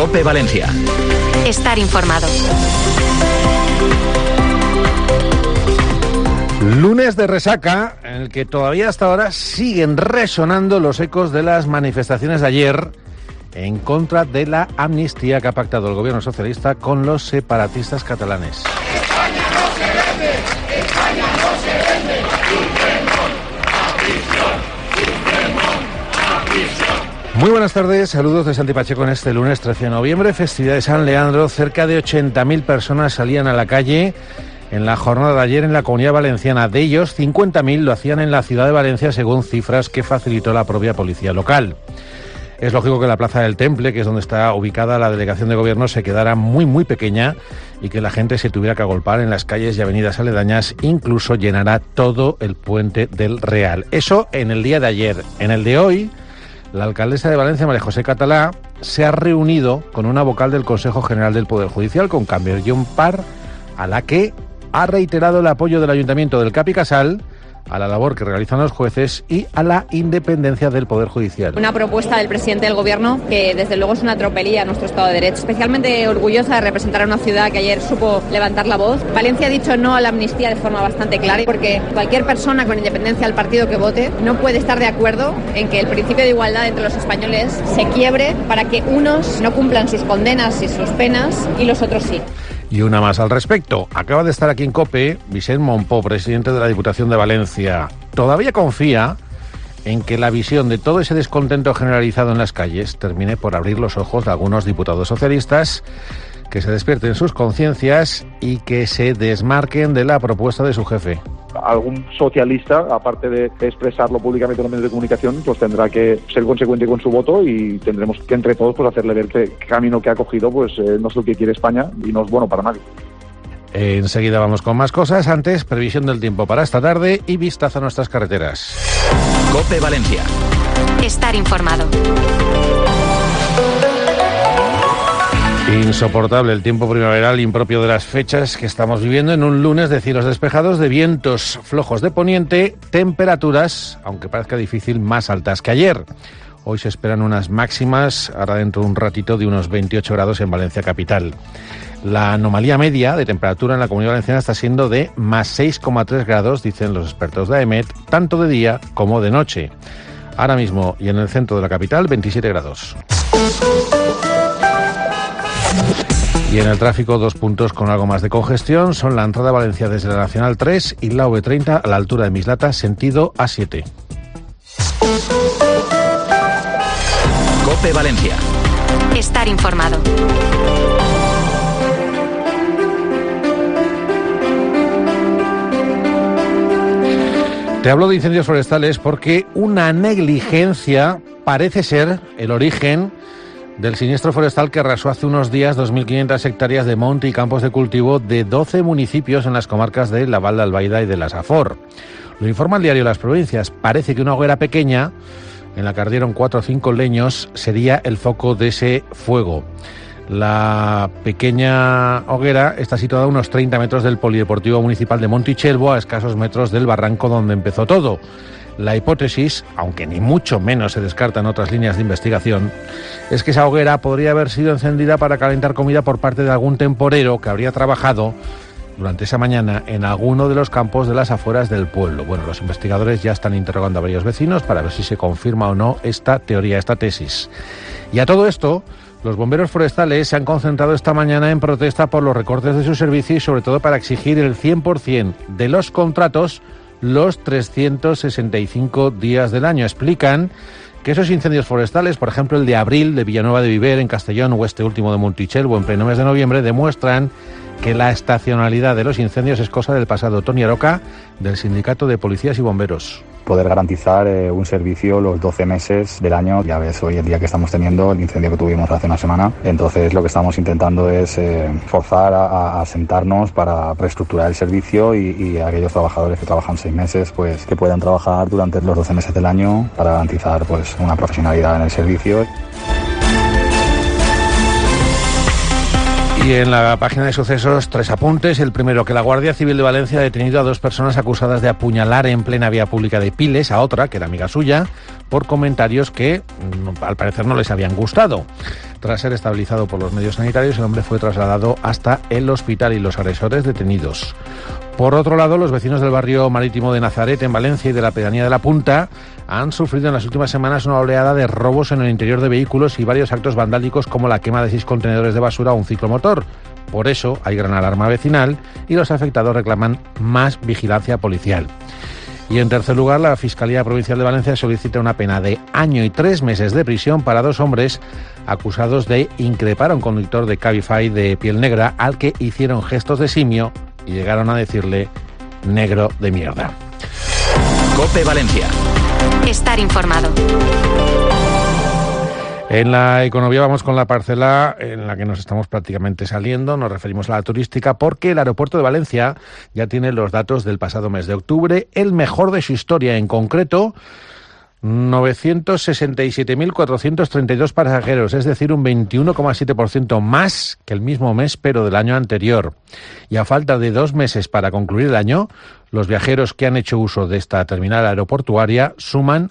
COPE Valencia. Estar informado. Lunes de resaca, en el que todavía hasta ahora siguen resonando los ecos de las manifestaciones de ayer en contra de la amnistía que ha pactado el gobierno socialista con los separatistas catalanes. España no se vende, España no se vende. A prisión. Muy buenas tardes, saludos de Santi Pacheco en este lunes 13 de noviembre, festividad de San Leandro. Cerca de 80.000 personas salían a la calle en la jornada de ayer en la Comunidad Valenciana. De ellos, 50.000 lo hacían en la ciudad de Valencia, según cifras que facilitó la propia policía local. Es lógico que la Plaza del Temple, que es donde está ubicada la delegación de gobierno, se quedara muy pequeña y que la gente se tuviera que agolpar en las calles y avenidas aledañas, incluso llenará todo el Puente del Real. Eso en el día de ayer. En el de hoy, la alcaldesa de Valencia, María José Catalá, se ha reunido con una vocal del Consejo General del Poder Judicial, con Camber-John Parr, a la que ha reiterado el apoyo del Ayuntamiento del Cap i Casal a la labor que realizan los jueces y a la independencia del Poder Judicial. Una propuesta del presidente del Gobierno que desde luego es una tropelía a nuestro Estado de Derecho. Especialmente orgullosa de representar a una ciudad que ayer supo levantar la voz. Valencia ha dicho no a la amnistía de forma bastante clara, porque cualquier persona con independencia del partido que vote no puede estar de acuerdo en que el principio de igualdad entre los españoles se quiebre para que unos no cumplan sus condenas y sus penas y los otros sí. Y una más al respecto. Acaba de estar aquí en COPE Vicent Monpó, presidente de la Diputación de Valencia. Todavía confía en que la visión de todo ese descontento generalizado en las calles termine por abrir los ojos de algunos diputados socialistas, que se despierten sus conciencias y que se desmarquen de la propuesta de su jefe. Algún socialista, aparte de expresarlo públicamente en los medios de comunicación, pues tendrá que ser consecuente con su voto y tendremos que entre todos pues hacerle ver que el camino que ha cogido pues no es lo que quiere España y no es bueno para nadie. Enseguida vamos con más cosas. Antes, previsión del tiempo para esta tarde y vistazo a nuestras carreteras. COPE Valencia. Estar informado. Insoportable el tiempo primaveral impropio de las fechas que estamos viviendo en un lunes de cielos despejados, de vientos flojos de poniente, temperaturas, aunque parezca difícil, más altas que ayer. Hoy se esperan unas máximas, ahora dentro de un ratito, de unos 28 grados en Valencia capital. La anomalía media de temperatura en la Comunidad Valenciana está siendo de más 6,3 grados, dicen los expertos de AEMET, tanto de día como de noche. Ahora mismo, y en el centro de la capital, 27 grados. Y en el tráfico, 2 puntos con algo más de congestión son la entrada a Valencia desde la Nacional 3 y la V30 a la altura de Mislata, sentido A7. COPE Valencia. Estar informado. Te hablo de incendios forestales porque una negligencia parece ser el origen del siniestro forestal que arrasó hace unos días 2.500 hectáreas de monte y campos de cultivo de 12 municipios en las comarcas de la Val d'Albaida y de la Safor. Lo informa el diario Las Provincias. Parece que una hoguera pequeña, en la que ardieron 4 o 5 leños, sería el foco de ese fuego. La pequeña hoguera está situada a unos 30 metros del Polideportivo Municipal de Montichelvo, a escasos metros del barranco donde empezó todo. La hipótesis, aunque ni mucho menos se descartan otras líneas de investigación, es que esa hoguera podría haber sido encendida para calentar comida por parte de algún temporero que habría trabajado durante esa mañana en alguno de los campos de las afueras del pueblo. Bueno, los investigadores ya están interrogando a varios vecinos para ver si se confirma o no esta teoría, esta tesis. Y a todo esto, los bomberos forestales se han concentrado esta mañana en protesta por los recortes de su servicio y sobre todo para exigir el 100% de los contratos los 365 días del año. Explican que esos incendios forestales, por ejemplo el de abril de Villanueva de Viver en Castellón o este último de Montichelvo en pleno mes de noviembre, demuestran que la estacionalidad de los incendios es cosa del pasado. Toni Aroca, del Sindicato de Policías y Bomberos. Poder garantizar un servicio los 12 meses del año. Ya ves hoy el día que estamos teniendo, el incendio que tuvimos hace una semana. Entonces lo que estamos intentando es forzar a sentarnos para reestructurar el servicio y aquellos trabajadores que trabajan 6 meses, pues que puedan trabajar durante los 12 meses del año para garantizar pues una profesionalidad en el servicio. Y en la página de sucesos, 3 apuntes. El primero, que la Guardia Civil de Valencia ha detenido a 2 personas acusadas de apuñalar en plena vía pública de Piles a otra, que era amiga suya, por comentarios que al parecer no les habían gustado. Tras ser estabilizado por los medios sanitarios, el hombre fue trasladado hasta el hospital y los agresores detenidos. Por otro lado, los vecinos del barrio marítimo de Nazaret, en Valencia, y de la pedanía de La Punta han sufrido en las últimas semanas una oleada de robos en el interior de vehículos y varios actos vandálicos, como la quema de 6 contenedores de basura o un ciclomotor. Por eso hay gran alarma vecinal y los afectados reclaman más vigilancia policial. Y en tercer lugar, la Fiscalía Provincial de Valencia solicita una pena de 1 año y 3 meses de prisión para 2 hombres acusados de increpar a un conductor de Cabify de piel negra al que hicieron gestos de simio y llegaron a decirle negro de mierda. COPE Valencia. Estar informado. En la economía vamos con la parcela en la que nos estamos prácticamente saliendo. Nos referimos a la turística porque el aeropuerto de Valencia ya tiene los datos del pasado mes de octubre, el mejor de su historia. En concreto, 967.432 pasajeros, es decir, un 21,7% más que el mismo mes, pero del año anterior. Y a falta de 2 meses para concluir el año, los viajeros que han hecho uso de esta terminal aeroportuaria suman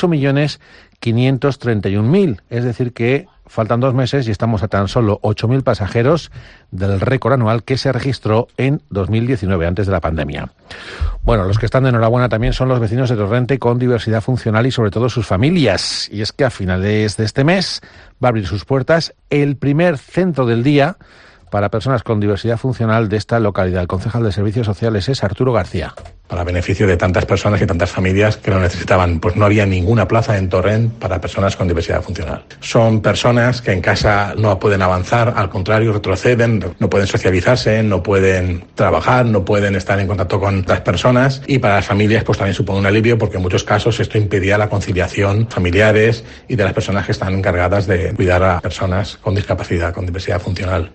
8.531.000, es decir que faltan 2 meses y estamos a tan solo 8.000 pasajeros del récord anual que se registró en 2019, antes de la pandemia. Bueno, los que están de enhorabuena también son los vecinos de Torrente con diversidad funcional y sobre todo sus familias. Y es que a finales de este mes va a abrir sus puertas el primer centro del día para personas con diversidad funcional de esta localidad. El concejal de Servicios Sociales es Arturo García. Para beneficio de tantas personas y tantas familias que lo necesitaban, pues no había ninguna plaza en Torrent para personas con diversidad funcional. Son personas que en casa no pueden avanzar, al contrario, retroceden, no pueden socializarse, no pueden trabajar, no pueden estar en contacto con otras personas, y para las familias pues también supone un alivio, porque en muchos casos esto impedía la conciliación familiares y de las personas que están encargadas de cuidar a personas con discapacidad, con diversidad funcional.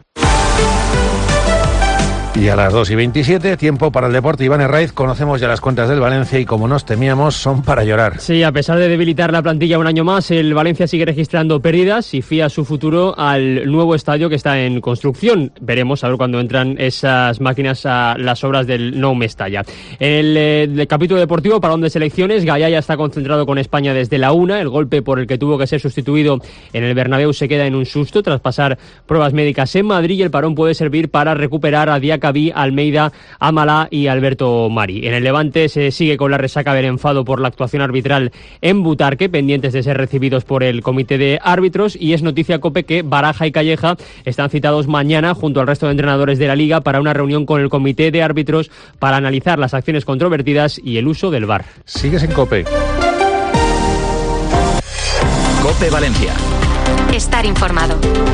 Y a las 2:27, tiempo para el deporte. Iván Herraiz, conocemos ya las cuentas del Valencia y, como nos temíamos, son para llorar. Sí, a pesar de debilitar la plantilla un año más, el Valencia sigue registrando pérdidas y fía su futuro al nuevo estadio que está en construcción. Veremos a ver cuándo entran esas máquinas a las obras del Nou Mestalla. En el capítulo deportivo, parón de selecciones, Gallá ya está concentrado con España desde la 1. El golpe por el que tuvo que ser sustituido en el Bernabéu se queda en un susto tras pasar pruebas médicas en Madrid, y el parón puede servir para recuperar a Diacabí, Almeida, Amalá y Alberto Mari. En el Levante se sigue con la resaca del enfado por la actuación arbitral en Butarque, pendientes de ser recibidos por el comité de árbitros, y es noticia COPE que Baraja y Calleja están citados mañana junto al resto de entrenadores de la Liga para una reunión con el comité de árbitros para analizar las acciones controvertidas y el uso del VAR. Sigues en COPE. COPE Valencia. Estar informado.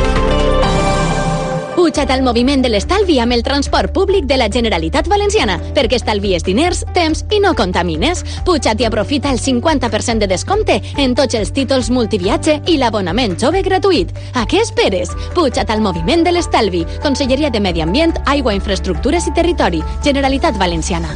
Puja't al moviment de l'estalvi amb el transport públic de la Generalitat Valenciana, perquè estalvies diners, temps i no contamines. Puja't i aprofita el 50% de descompte en tots els títols multiviatge i l'abonament jove gratuït. A què esperes? Puja't al moviment de l'estalvi. Conselleria de Medi Ambient, Aigua, Infraestructures i Territori. Generalitat Valenciana.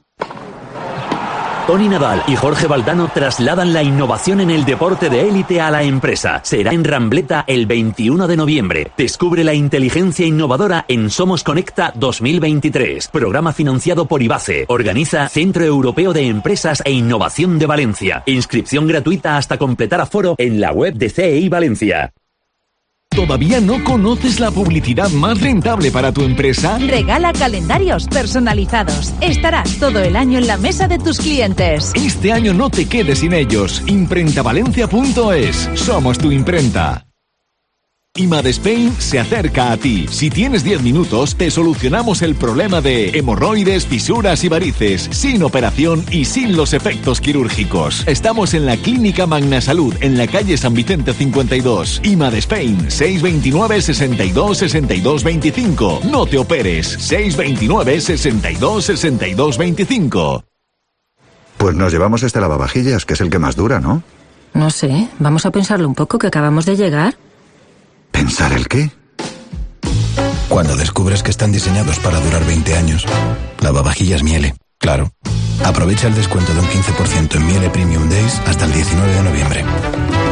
Tony Nadal y Jorge Valdano trasladan la innovación en el deporte de élite a la empresa. Será en Rambleta el 21 de noviembre. Descubre la inteligencia innovadora en Somos Conecta 2023. Programa financiado por IBACE. Organiza Centro Europeo de Empresas e Innovación de Valencia. Inscripción gratuita hasta completar aforo en la web de CEI Valencia. ¿Todavía no conoces la publicidad más rentable para tu empresa? Regala calendarios personalizados. Estarás todo el año en la mesa de tus clientes. Este año no te quedes sin ellos. Imprentavalencia.es. Somos tu imprenta. Imadespain se acerca a ti. Si tienes 10 minutos, te solucionamos el problema de hemorroides, fisuras y varices, sin operación y sin los efectos quirúrgicos. Estamos en la Clínica Magna Salud, en la calle San Vicente 52. Imadespain, 629 62 62 25. No te operes, 629 62 62 25. Pues nos llevamos este lavavajillas, que es el que más dura, ¿no? No sé, vamos a pensarlo un poco, que acabamos de llegar. ¿Pensar el qué? Cuando descubres que están diseñados para durar 20 años. Lavavajillas Miele, claro. Aprovecha el descuento de un 15% en Miele Premium Days hasta el 19 de noviembre.